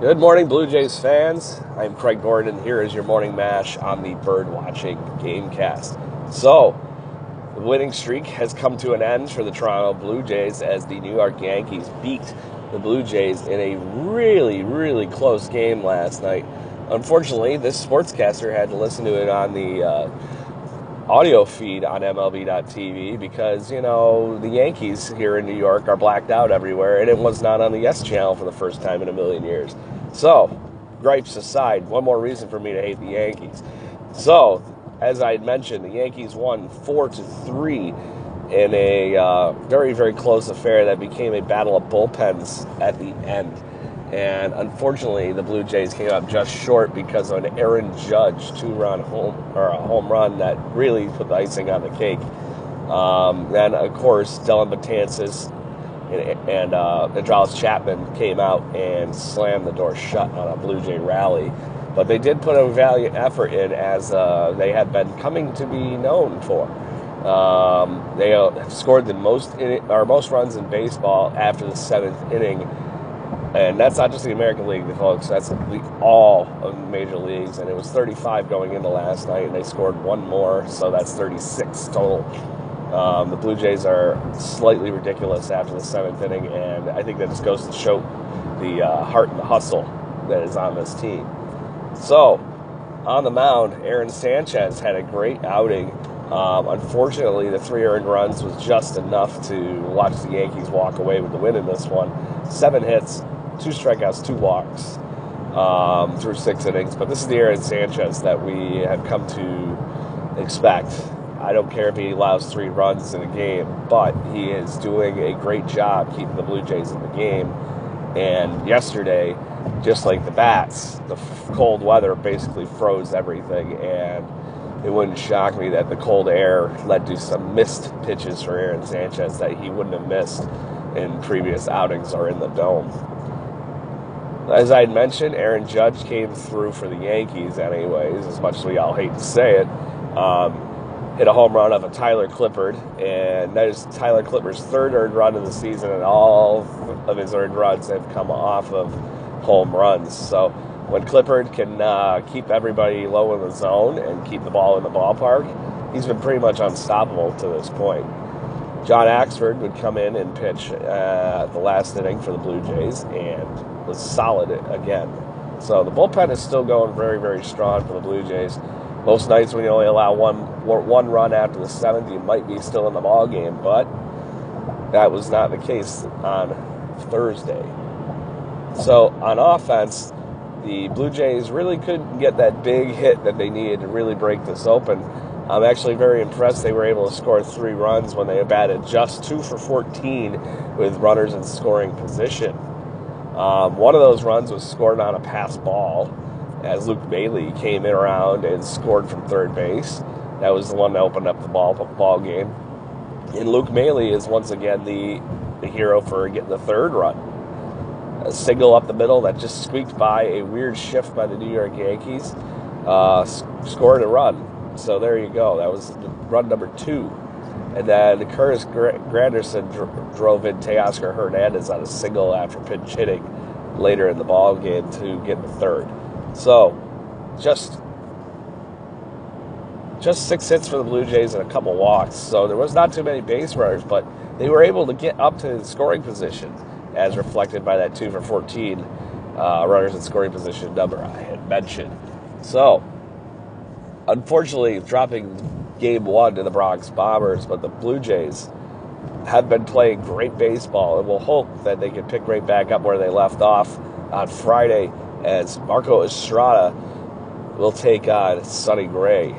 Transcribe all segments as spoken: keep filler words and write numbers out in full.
Good morning, Blue Jays fans. I'm Craig Gordon. Here is your morning mash on the Bird-Watching Gamecast. So, the winning streak has come to an end for the Toronto Blue Jays as the New York Yankees beat the Blue Jays in a really, really close game last night. Unfortunately, this sportscaster had to listen to it on the uh, audio feed on M L B dot T V because, you know, the Yankees here in New York are blacked out everywhere, and it was not on the Yes Channel for the first time in a million years. So, gripes aside, one more reason for me to hate the Yankees. So, as I had mentioned, the Yankees won four to three in a uh, very, very close affair that became a battle of bullpens at the end. And unfortunately, the Blue Jays came up just short because of an Aaron Judge two-run home or a home run that really put the icing on the cake. Um, then, of course, Dellin Betances and, and uh, Aroldis Chapman came out and slammed the door shut on a Blue Jay rally. But they did put a valiant effort in, as uh, they had been coming to be known for. Um, they uh, scored the most in, or most runs in baseball after the seventh inning. And that's not just the American League, folks. That's the, all of the major leagues. And it was thirty-five going into last night, and they scored one more, so that's thirty-six total. Um, the Blue Jays are slightly ridiculous after the seventh inning, and I think that just goes to show the uh, heart and the hustle that is on this team. So, on the mound, Aaron Sanchez had a great outing. Um, unfortunately, the three earned runs was just enough to watch the Yankees walk away with the win in this one. Seven hits, two strikeouts, two walks um, through six innings. But this is the Aaron Sanchez that we have come to expect. I don't care if he allows three runs in a game, but he is doing a great job keeping the Blue Jays in the game. And yesterday, just like the bats, the cold weather basically froze everything, and it wouldn't shock me that the cold air led to some missed pitches for Aaron Sanchez that he wouldn't have missed in previous outings or in the dome. As I had mentioned, Aaron Judge came through for the Yankees anyways, as much as we all hate to say it. Um, hit a home run of a Tyler Clippard, and that is Tyler Clippard's third earned run of the season, and all of his earned runs have come off of home runs. So when Clippard can uh, keep everybody low in the zone and keep the ball in the ballpark, he's been pretty much unstoppable to this point. John Axford would come in and pitch uh, the last inning for the Blue Jays and was solid again. So the bullpen is still going very, very strong for the Blue Jays. Most nights when you only allow one one run after the seventh, you might be still in the ball game, but that was not the case on Thursday. So on offense, the Blue Jays really couldn't get that big hit that they needed to really break this open. I'm actually very impressed they were able to score three runs when they batted just two for fourteen with runners in scoring position. Um, one of those runs was scored on a pass ball as Luke Bailey came in around and scored from third base. That was the one that opened up the ball, ball game. And Luke Bailey is once again the, the hero for getting the third run. A single up the middle that just squeaked by a weird shift by the New York Yankees. Uh, scored a run. So there you go. That was run number two. And then Curtis Granderson dr- drove in Teoscar Hernandez on a single after pinch hitting later in the ball game to get the third. So just just six hits for the Blue Jays and a couple walks. So there was not too many base runners, but they were able to get up to the scoring position, as reflected by that two for fourteen uh, runners in scoring position number I had mentioned. So, unfortunately, dropping game one to the Bronx Bombers, but the Blue Jays have been playing great baseball, and we'll hope that they can pick right back up where they left off on Friday, as Marco Estrada will take on Sonny Gray.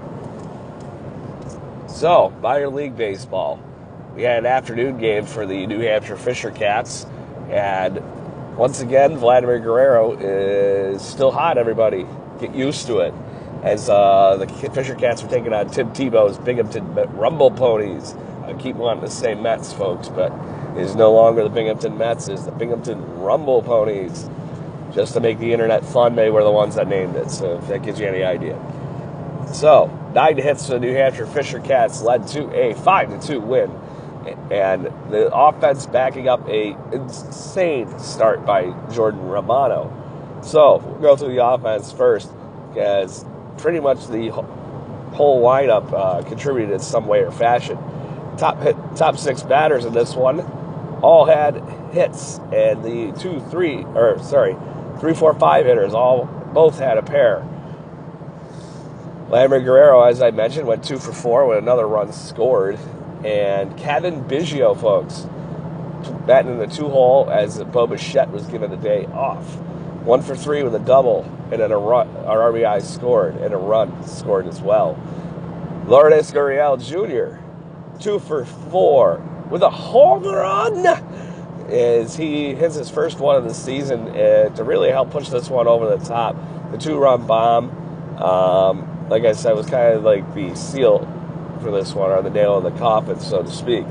So, minor league baseball. We had an afternoon game for the New Hampshire Fisher Cats, and once again, Vladimir Guerrero is still hot, everybody. Get used to it. As uh, the Fisher Cats are taking on Tim Tebow's Binghamton Rumble Ponies. I keep wanting to say Mets, folks, but it is no longer the Binghamton Mets, it's the Binghamton Rumble Ponies. Just to make the internet fun, they were the ones that named it, so if that gives you any idea. So, nine hits for the New Hampshire Fisher Cats led to a five to two win. And the offense backing up a insane start by Jordan Romano. So we'll go through the offense first, as pretty much the whole lineup uh, contributed in some way or fashion. Top hit, top six batters in this one all had hits, and the two, three, or sorry, three, four, five hitters all both had a pair. Lambert Guerrero, as I mentioned, went two for four with another run scored, and Kevin Biggio, folks, batting in the two-hole as Bo Bichette was given the day off. One for three with a double, and then a run, an R B I scored, and a run scored as well. Lourdes Gurriel Junior, two for four with a home run, as he hits his first one of the season uh, to really help push this one over the top. The two-run bomb, um, like I said, was kind of like the seal for this one, or the nail in the coffin, so to speak.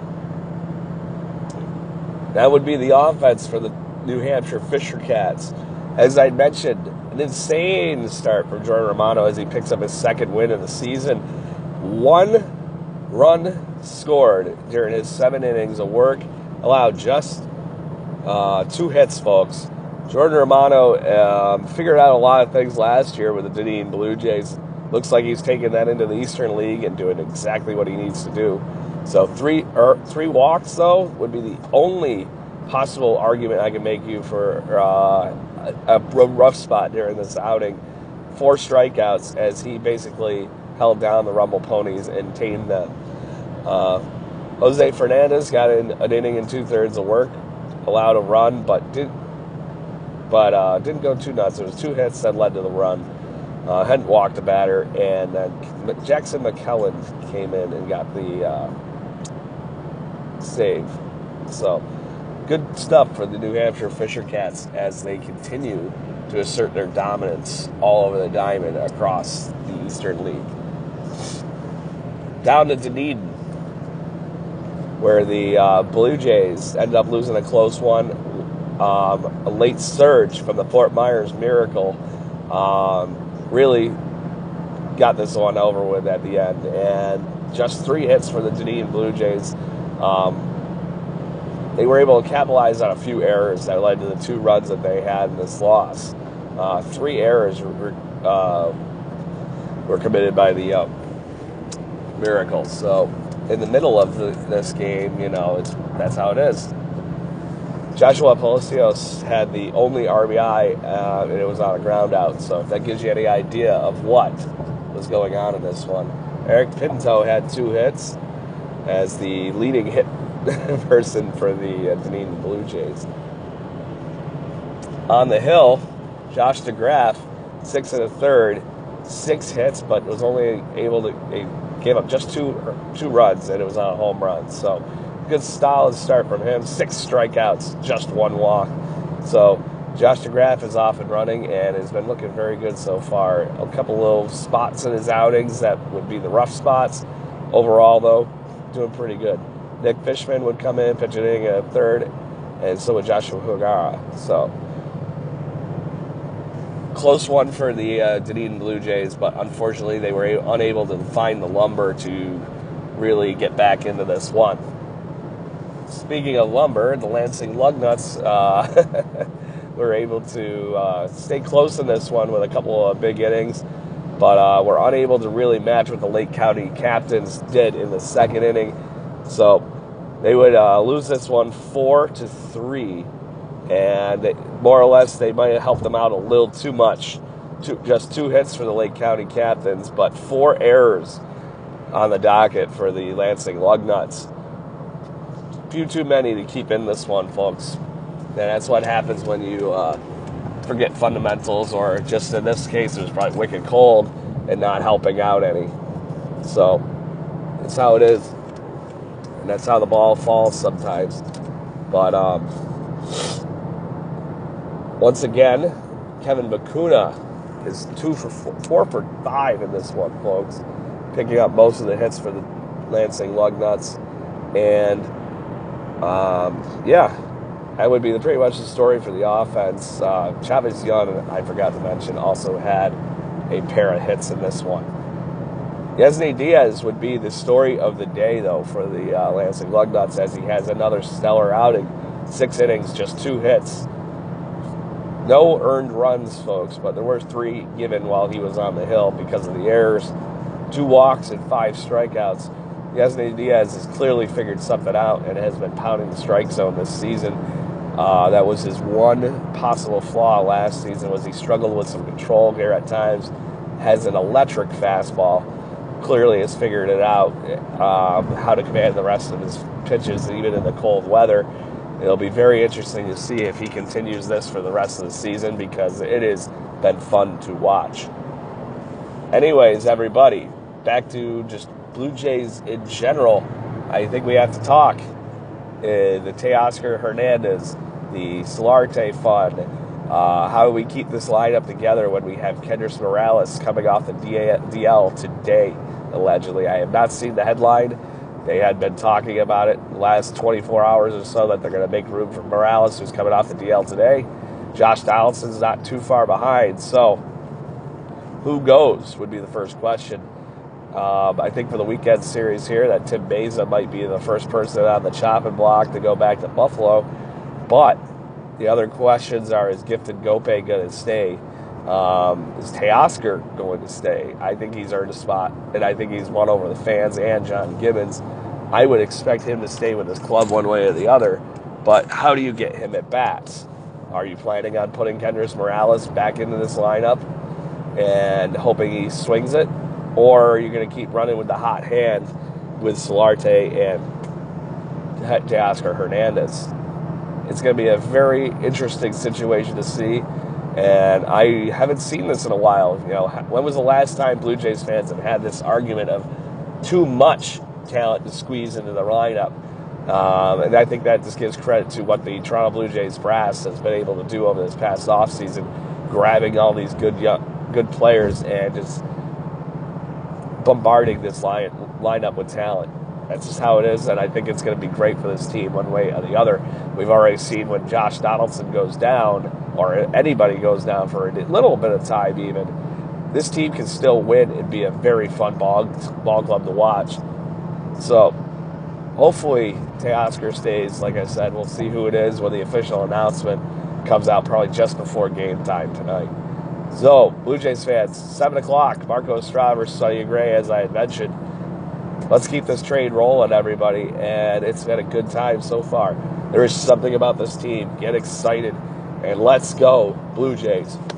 That would be the offense for the New Hampshire Fisher Cats. As I mentioned, an insane start from Jordan Romano as he picks up his second win of the season. One run scored during his seven innings of work, allowed just uh, two hits, folks. Jordan Romano um, figured out a lot of things last year with the Dunedin Blue Jays. Looks like he's taking that into the Eastern League and doing exactly what he needs to do. So three or three walks, though, would be the only possible argument I can make you for uh, a, a rough spot during this outing. Four strikeouts as he basically held down the Rumble Ponies and tamed them. Uh, Jose Fernandez got in an inning and two-thirds of work, allowed a run, but, did, but uh, didn't go too nuts. There was two hits that led to the run. Uh, hadn't walked a batter, and then Jackson McKellen came in and got the uh, save. So, good stuff for the New Hampshire Fisher Cats as they continue to assert their dominance all over the diamond across the Eastern League. Down to Dunedin, where the uh, Blue Jays ended up losing a close one. Um, a late surge from the Fort Myers Miracle um, really got this one over with at the end. And just three hits for the Dunedin Blue Jays. Um, they were able to capitalize on a few errors that led to the two runs that they had in this loss. Uh, three errors were, uh, were committed by the uh, Miracle. So in the middle of the, this game, you know, it's, that's how it is. Joshua Palacios had the only R B I, uh, and it was on a ground out. So if that gives you any idea of what was going on in this one. Eric Pinto had two hits as the leading hit person for the uh, Dunedin Blue Jays. On the hill, Josh DeGraff, six and a third, six hits, but was only able to he gave up just two two runs, and it was on a home run. So good solid start from him. Six strikeouts, just one walk. So Josh DeGraff is off and running and has been looking very good so far. A couple little spots in his outings that would be the rough spots. Overall, though, doing pretty good. Nick Fishman would come in, pitch an inning at third, and so would Joshua Hugara. So close one for the uh, Dunedin Blue Jays, but unfortunately they were a- unable to find the lumber to really get back into this one. Speaking of lumber, the Lansing Lugnuts uh, were able to uh, stay close in this one with a couple of big innings, but uh, were unable to really match what the Lake County Captains did in the second inning. So they would uh, lose this one four to three, and they, more or less they might have helped them out a little too much. Two, just two hits for the Lake County Captains, but four errors on the docket for the Lansing Lugnuts. Few too many to keep in this one, folks. And that's what happens when you uh, forget fundamentals, or just in this case, it was probably wicked cold and not helping out any. So that's how it is. And that's how the ball falls sometimes. But um, once again, Kevin Bakuna is two for four, four for five in this one, folks. Picking up most of the hits for the Lansing Lugnuts. And Um, yeah, that would be the, pretty much the story for the offense. Uh, Chavez Young, I forgot to mention, also had a pair of hits in this one. Yesny Diaz would be the story of the day, though, for the uh, Lansing Lugnuts, as he has another stellar outing. Six innings, just two hits. No earned runs, folks, but there were three given while he was on the hill because of the errors. Two walks and five strikeouts. Yasny Diaz has clearly figured something out and has been pounding the strike zone this season. Uh, that was his one possible flaw last season, was he struggled with some control here at times. Has an electric fastball. Clearly has figured it out, um, how to command the rest of his pitches, even in the cold weather. It'll be very interesting to see if he continues this for the rest of the season, because it has been fun to watch. Anyways, everybody, back to just Blue Jays in general. I think we have to talk. Uh, the Teoscar Hernandez, the Solarte Fund. Uh, how do we keep this lineup together when we have Kendrys Morales coming off the D L today, allegedly? I have not seen the headline. They had been talking about it the last twenty-four hours or so, that they're going to make room for Morales, who's coming off the D L today. Josh Donaldson's not too far behind. So who goes would be the first question. Um, I think for the weekend series here that Tim Mayza might be the first person on the chopping block to go back to Buffalo. But the other questions are, is Gifted Gope going to stay? Um, is Teoscar going to stay? I think he's earned a spot, and I think he's won over the fans and John Gibbons. I would expect him to stay with his club one way or the other, but how do you get him at bats? Are you planning on putting Kendrys Morales back into this lineup and hoping he swings it? Or are you going to keep running with the hot hand with Solarte and Teoscar Hernandez? It's going to be a very interesting situation to see, and I haven't seen this in a while. You know, when was the last time Blue Jays fans have had this argument of too much talent to squeeze into the lineup? Um, and I think that just gives credit to what the Toronto Blue Jays brass has been able to do over this past offseason, grabbing all these good young, good players and just bombarding this line lineup with talent. That's just how it is, and I think it's going to be great for this team one way or the other. We've already seen when Josh Donaldson goes down, or anybody goes down for a little bit of time even, this team can still win and be a very fun ball, ball club to watch. So hopefully Teoscar stays. Like I said, we'll see who it is when the official announcement comes out, probably just before game time tonight. So, Blue Jays fans, seven o'clock, Marco Estrada versus Sonny Gray, as I had mentioned. Let's keep this train rolling, everybody, and it's been a good time so far. There is something about this team. Get excited, and let's go, Blue Jays.